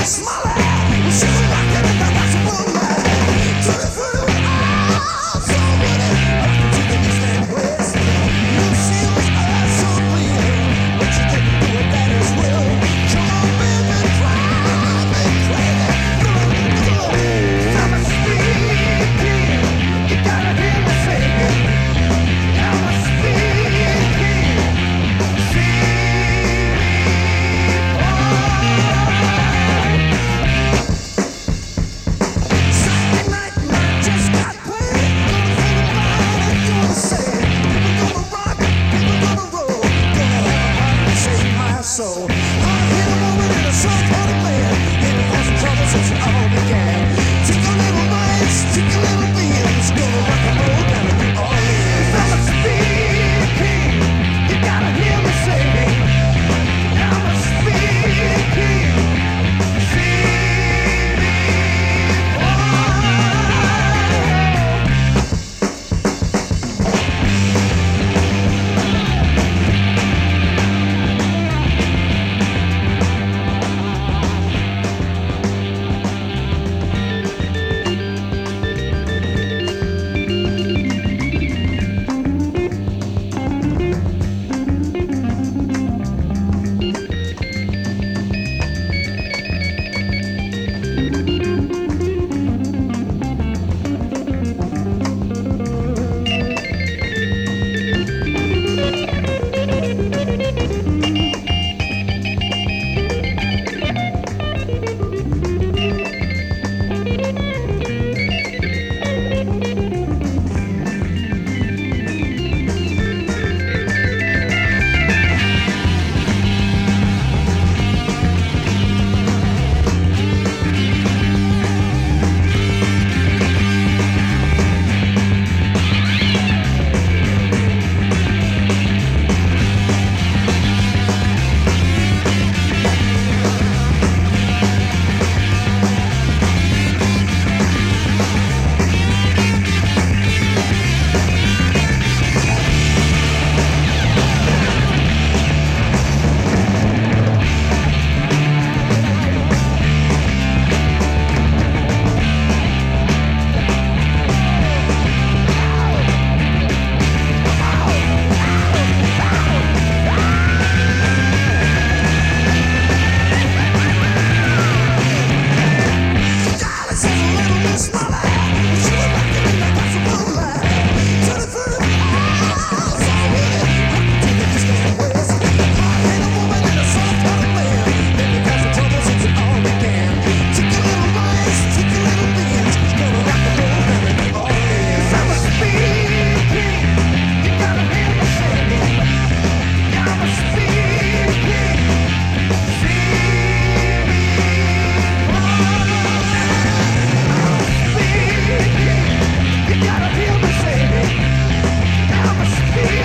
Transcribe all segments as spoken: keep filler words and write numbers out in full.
soul. I hit a woman in a soft-hearted man, and it hasn't trouble since it all began. Take a little rice, take a little beans, gonna rock and roll down to New Orleans. I'm a speed king, you gotta hear me sing. I'm a speed king, see me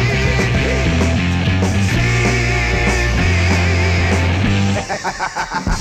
ha ha ha.